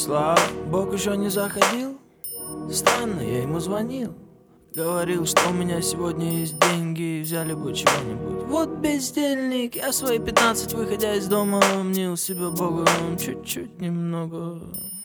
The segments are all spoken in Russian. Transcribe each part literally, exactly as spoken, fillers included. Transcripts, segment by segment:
Слава Бог, еще не заходил. Странно, я ему звонил. Говорил, что у меня сегодня есть деньги, взяли бы чего-нибудь. Вот бездельник, я свои пятнадцать, выходя из дома, мнил себя Богом чуть-чуть немного.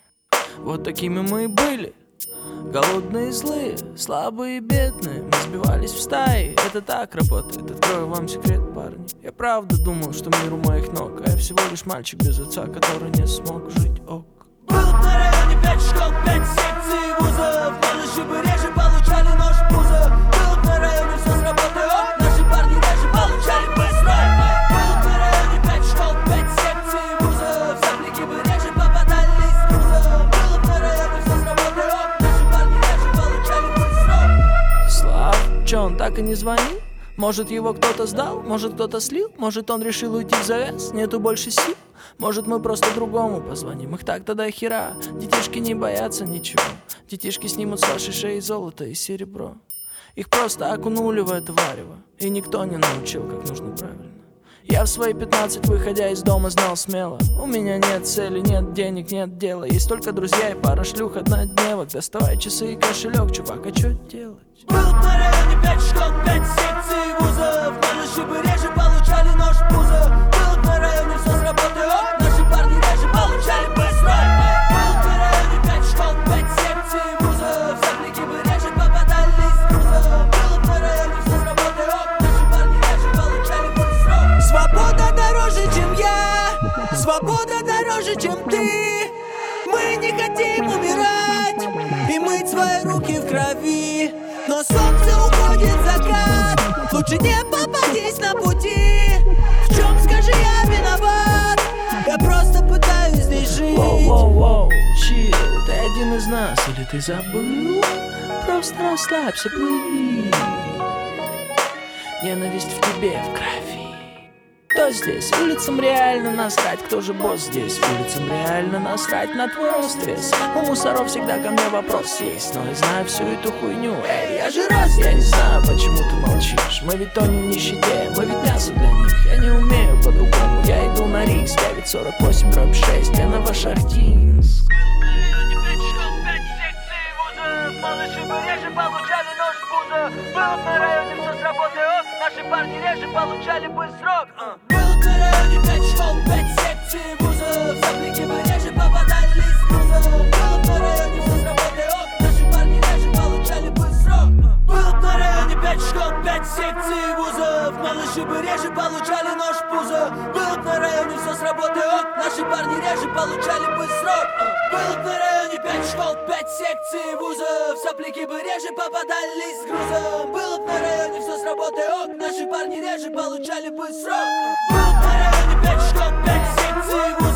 Вот такими мы и были. Голодные и злые, слабые и бедные. Мы сбивались в стаи, это так работает. Открою вам секрет, парни. Я правда думал, что мир у моих ног, а я всего лишь мальчик без отца, который не смог жить ок. Был на районе пять школ, пять секций вузов. Малыши бы реже получали нож в пузо. Был на районе все с работы ок. Наши парни реже получали быстро. Был на районе пять школ, пять секций вузов. Соплики бы реже попадались с грузом. Был на районе все с работы ок. Наши парни реже получали быстро. Слав, чё, он так и не звонил? Может, его кто-то сдал, может, кто-то слил. Может, он решил уйти в завяз, нету больше сил. Может, мы просто другому позвоним. Их так тогда хера. Детишки не боятся ничего. Детишки снимут с вашей шеи золото и серебро. Их просто окунули в это варево, и никто не научил, как нужно правильно. Я в свои пятнадцать, выходя из дома, знал смело: у меня нет цели, нет денег, нет дела. Есть только друзья и пара шлюх однодневок. Доставай часы и кошелек, чувак, а чё делать? Был на районе пять школ, пять секций вузов. Малыши бы реже получали нож в пузо. Был на районе все с работы ок. Наши парни реже получали быстро. Был на районе пять школ, пять секций вузов. Соплики бы реже попадались с грузом. Был на районе все с работы ок. Наши парни реже получали быстро. Свобода дороже, чем я. Свобода дороже, чем ты. Мы не хотим умирать и мыть свои руки в крови. Но солнце уходит в закат. Лучше не попадись на пути. В чем, скажи, я виноват? Я просто пытаюсь здесь жить. Воу-воу-воу, чил, ты один из нас, или ты забыл? Просто расслабься, плыви. Ненависть в тебе, в крови. Кто здесь? Улицам реально насрать. Кто же босс здесь? Улицам реально насрать на твой стресс. У мусоров всегда ко мне вопрос есть, но я знаю всю эту хуйню. Эй, я же раз, я не знаю, почему ты молчишь. Мы ведь тонем в нищете, мы ведь мясо для них. Я не умею по-другому, я иду на риск. Я ведь сорок восемь дробь шесть, я Новошахтинск. Малыши бы реже получали нож в пузо. Был на районе все с работы ок. Наши парни реже получали бы срок. Был на районе пять школ, пять секций вузов. Соплики бы реже попадались с грузом. Был на районе все с работы ок. Наши парни реже получали бы срок. Был на районе пять школ, пять секций вузов. Малыши бы реже получали нож в пузо. Был на районе все с работы ок. Наши парни реже получали бы срок. Был на районе пять школ, пять секций вузов. Соплики бы реже попадались с грузом. Было б на районе все с работы ок. Наши парни реже получали бы срок. Был на районе пять школ, пять секций вузов.